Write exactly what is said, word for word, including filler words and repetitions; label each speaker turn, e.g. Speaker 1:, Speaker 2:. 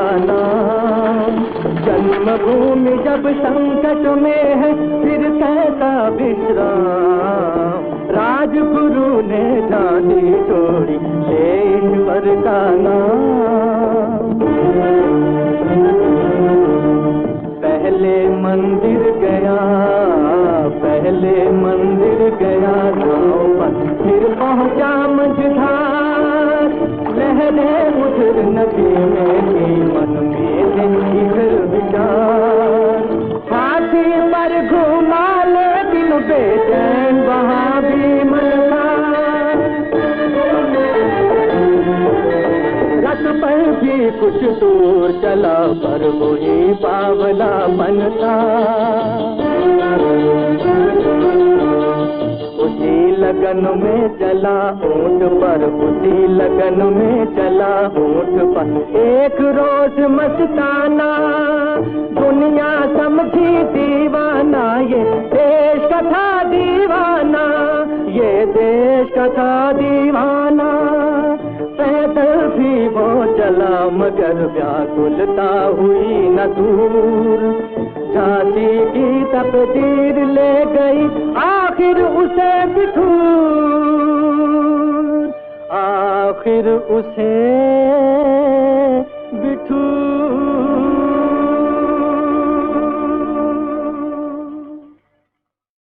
Speaker 1: नाम। जन्मभूमि जब संकट में है फिर कैसा विश्राम। राजगुरु ने झांसी छोड़ी हे ईश्वर का नाम। पहले मंदिर गया पहले मंदिर गया गाँव पर, फिर पहुँचा मझधार। लहरें उधर नदी में थी, मन में थे इधर विचार। हाथी पर घूमा लेकिन बेचैन वहाँ भी मन था। रथ पर भी कुछ दूर चला पर वही बावलापन था। उसी लगन में चला ऊंट पर, उसी लगन में चला ऊंट पर। एक रोज मस्ताना दुनिया समझी दीवाना, ये देश का था दीवाना, ये देश का था दीवाना। पैदल भी वो चला मगर व्याकुलता हुई न दूर। झांसी की तकदीर ले गई आखिर उसे बिठूर, आखिर उसे